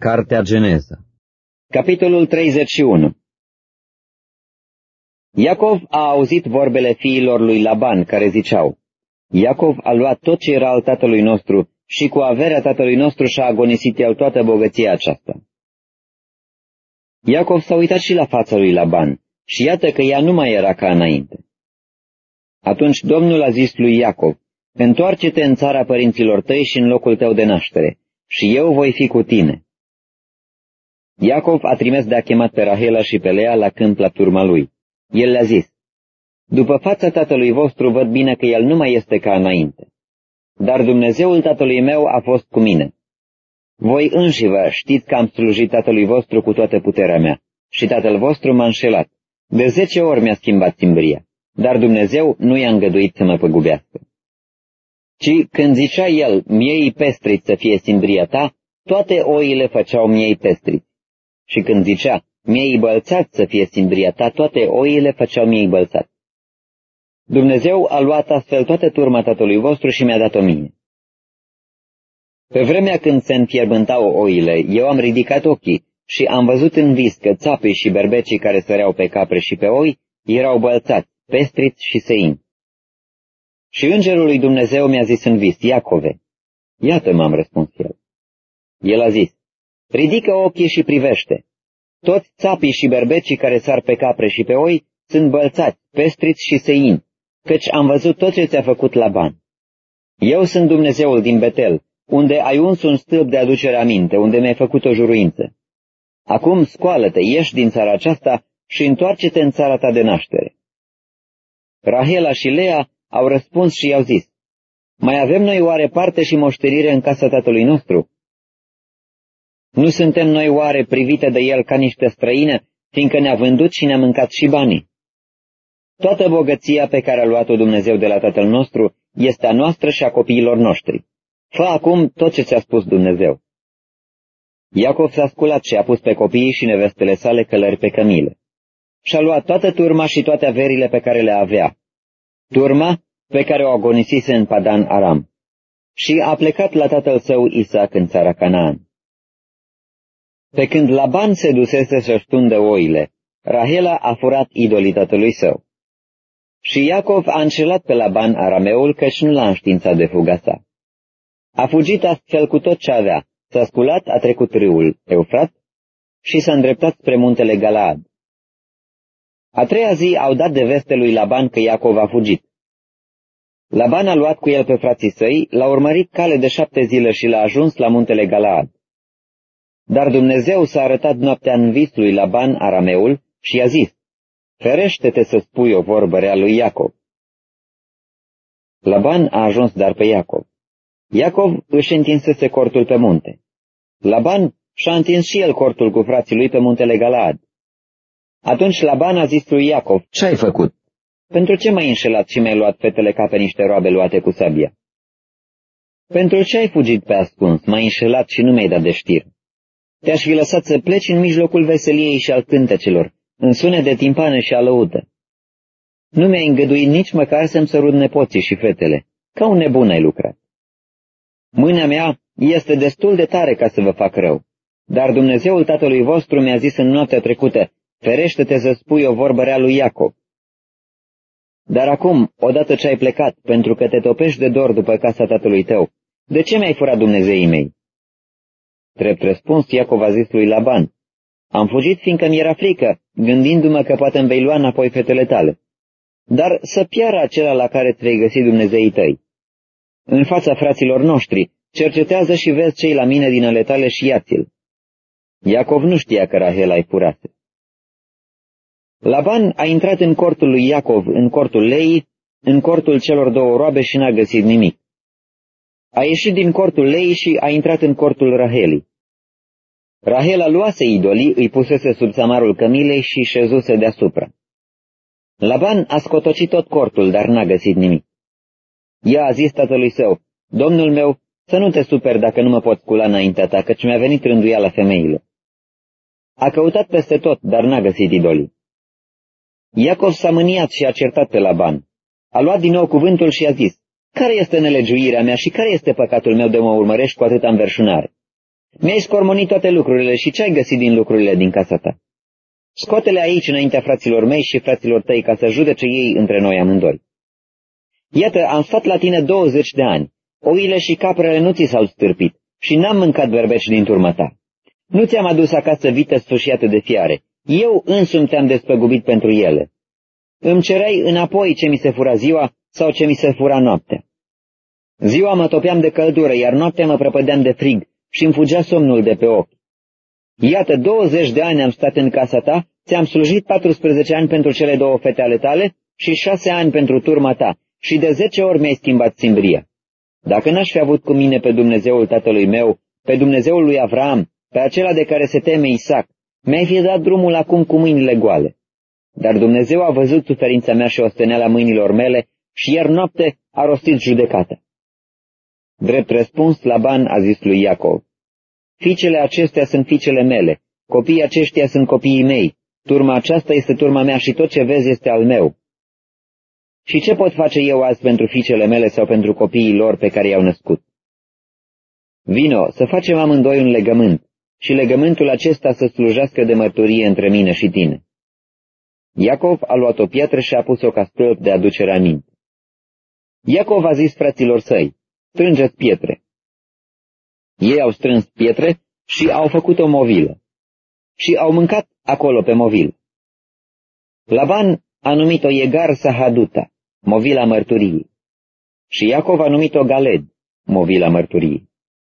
Cartea Geneza. Capitolul 31. Iacov a auzit vorbele fiilor lui Laban, care ziceau: Iacov a luat tot ce era al tatălui nostru și cu averea tatălui nostru și-a agonisit el toată bogăția aceasta. Iacov s-a uitat și la fața lui Laban și iată că ea nu mai era ca înainte. Atunci Domnul a zis lui Iacov: Întoarce-te în țara părinților tăi și în locul tău de naștere, și eu voi fi cu tine. Iacov a trimis de a chemat pe Rahela și pe Lea la câmp la turma lui. El le-a zis: După fața tatălui vostru văd bine că el nu mai este ca înainte. Dar Dumnezeul tatălui meu a fost cu mine. Voi înșivă știți că am slujit tatălui vostru cu toată puterea mea și tatăl vostru m-a înșelat. De 10 ori mi-a schimbat timbria, dar Dumnezeu nu i-a îngăduit să mă păgubească. Ci când zicea el, miei pestriți să fie timbria ta, toate oile făceau miei pestriți. Și când zicea, miei bălțați să fie timbria ta, toate oile făceau miei bălțați. Dumnezeu a luat astfel toată turma tatălui vostru și mi-a dat-o mie. Pe vremea când se înfierbântau oile, eu am ridicat ochii și am văzut în vis că țapii și berbecii care săreau pe capre și pe oi erau bălțați, pestriți și seini. Și îngerul lui Dumnezeu mi-a zis în vis: Iacove. Iată, m-am răspuns el. El a zis: Ridică ochii și privește. Toți țapii și berbecii care sar pe capre și pe oi sunt bălțați, pestriți și seini, căci am văzut tot ce ți-a făcut Laban. Eu sunt Dumnezeul din Betel, unde ai uns un stâlp de aducere aminte, unde mi-ai făcut o juruință. Acum scoală-te, ieși din țara aceasta și întoarce-te în țara ta de naștere. Rahela și Lea au răspuns și i-au zis: Mai avem noi oare parte și moștenire în casa tatălui nostru? Nu suntem noi oare privite de el ca niște străine, fiindcă ne-a vândut și ne-a mâncat și banii? Toată bogăția pe care a luat-o Dumnezeu de la tatăl nostru este a noastră și a copiilor noștri. Fă acum tot ce ți-a spus Dumnezeu. Iacov s-a sculat și a pus pe copiii și nevestele sale călări pe cămile. Și-a luat toată turma și toate averile pe care le avea, turma pe care o agonisise în Padan Aram, și a plecat la tatăl său Isaac în țara Canaan. Pe când Laban se dusese să-și tundă oile, Rahela a furat idolii tatălui său. Și Iacov a înșelat pe Laban arameul, căci nu l-a înștiințat de fuga sa. A fugit astfel cu tot ce avea, s-a sculat, a trecut râul Eufrat și s-a îndreptat spre muntele Galaad. A treia zi au dat de veste lui Laban că Iacov a fugit. Laban a luat cu el pe frații săi, l-a urmărit cale de 7 zile și l-a ajuns la muntele Galaad. Dar Dumnezeu s-a arătat noaptea în vis lui Laban arameul și i-a zis: Ferește-te să spui o vorbă rea lui Iacov. Laban a ajuns dar pe Iacov. Iacov își întinsese cortul pe munte. Laban și-a întins și el cortul cu frații lui pe muntele Galaad. Atunci Laban a zis lui Iacov: Ce-ai făcut? Pentru ce m-ai înșelat și mi-ai luat fetele ca pe niște roabe luate cu sabia? Pentru ce ai fugit pe ascuns, m-ai înșelat și nu mi-ai dat de știre? Te-aș fi lăsat să pleci în mijlocul veseliei și al cântecelor, în sunet de timpane și alăută. Nu mi-ai îngăduit nici măcar să-mi sărut nepoții și fetele, ca un nebun ai lucrat. Mâna mea este destul de tare ca să vă fac rău, dar Dumnezeul tatălui vostru mi-a zis în noaptea trecută: Ferește-te să spui o vorbă rea lui Iacov. Dar acum, odată ce ai plecat, pentru că te topești de dor după casa tatălui tău, de ce mi-ai furat Dumnezeii mei? Drept răspuns, Iacov a zis lui Laban: Am fugit fiindcă mi-era frică, gândindu-mă că poate îmi vei lua înapoi fetele tale. Dar să piară acela la care îți vei găsi Dumnezeii tăi. În fața fraților noștri, cercetează și vezi ce-i la mine din ale tale și ia-ți-l. Iacov nu știa că Rahela îi furase. Laban a intrat în cortul lui Iacov, în cortul Leii, în cortul celor 2 roabe și n-a găsit nimic. A ieșit din cortul Leii și a intrat în cortul Rahelii. Rahela luase idolii, îi pusese sub samarul cămilei și șezuse deasupra. Laban a scotocit tot cortul, dar n-a găsit nimic. Ea a zis tatălui său: Domnul meu, să nu te superi dacă nu mă pot scula înaintea ta, căci mi-a venit rânduiala femeile. A căutat peste tot, dar n-a găsit idolii. Iacov s-a mâniat și a certat pe Laban. A luat din nou cuvântul și a zis: Care este nelegiuirea mea și care este păcatul meu de mă urmărești cu atâta înverșunare? Mi-ai scormonit toate lucrurile și ce ai găsit din lucrurile din casa ta? Scoate-le aici înaintea fraților mei și fraților tăi ca să judece ei între noi amândoi. Iată, am stat la tine 20 de ani, oile și caprele nu ți s-au stârpit și n-am mâncat berbeci din turma ta. Nu ți-am adus acasă vită sfâșiată de fiare, eu însumi te-am despăgubit pentru ele. Îmi cereai înapoi ce mi se fura ziua sau ce mi se fura noaptea. Ziua mă topeam de căldură, iar noaptea mă prăpădeam de frig și îmi fugea somnul de pe ochi. Iată, 20 de ani am stat în casa ta, ți-am slujit 14 ani pentru cele 2 fete ale tale și 6 ani pentru turma ta și de 10 ori mi-ai schimbat simbria. Dacă n-aș fi avut cu mine pe Dumnezeul tatălui meu, pe Dumnezeul lui Avram, pe acela de care se teme Isaac, mi-ai fi dat drumul acum cu mâinile goale. Dar Dumnezeu a văzut suferința mea și osteneala mâinilor mele și ieri noapte a rostit judecata. Drept răspuns, Laban a zis lui Iacov: Fiicele acestea sunt fiicele mele, copiii aceștia sunt copiii mei, turma aceasta este turma mea și tot ce vezi este al meu. Și ce pot face eu azi pentru fiicele mele sau pentru copiii lor pe care i-au născut? Vino, să facem amândoi un legământ și legământul acesta să slujească de mărturie între mine și tine. Iacov a luat o piatră și a pus-o ca stâlp de aducere aminte. Iacov a zis fraților săi: Strângeți pietre. Ei au strâns pietre și au făcut o movilă. Și au mâncat acolo pe movilă. Laban a numit-o Egar Sahaduta, movila mărturiei. Și Iacov a numit-o Galed, movila mărturiei.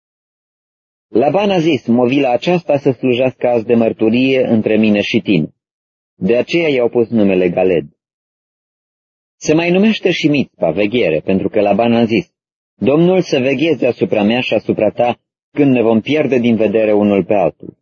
Laban a zis: movila aceasta să slujească azi de mărturie între mine și tine. De aceea i-au pus numele Galed. Se mai numește și Mitzpa, veghere, pentru că Laban a zis: Domnul să vegheze asupra mea și asupra ta când ne vom pierde din vedere unul pe altul.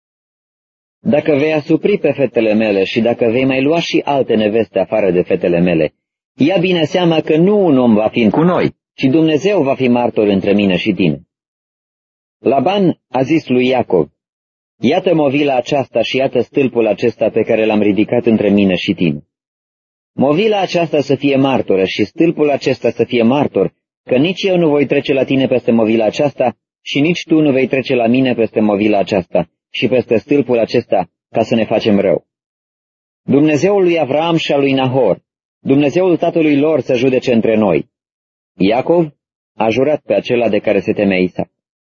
Dacă vei asupri pe fetele mele și dacă vei mai lua și alte neveste afară de fetele mele, ia bine seama că nu un om va fi cu noi, ci Dumnezeu va fi martor între mine și tine. Laban a zis lui Iacov: Iată movila aceasta și iată stâlpul acesta pe care l-am ridicat între mine și tine. Movila aceasta să fie martoră și stâlpul acesta să fie martor, că nici eu nu voi trece la tine peste movila aceasta și nici tu nu vei trece la mine peste movila aceasta și peste stâlpul acesta ca să ne facem rău. Dumnezeul lui Avram și al lui Nahor, Dumnezeul tatălui lor să judece între noi. Iacov a jurat pe acela de care se temea Isaac.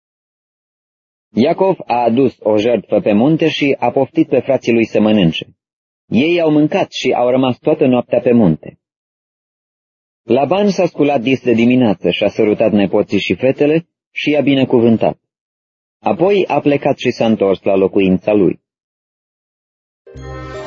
Iacov a adus o jertfă pe munte și a poftit pe frații lui să mănânce. Ei au mâncat și au rămas toată noaptea pe munte. Laban s-a sculat dis de dimineață și a sărutat nepoții și fetele și i-a binecuvântat. Apoi a plecat și s-a întors la locuința lui.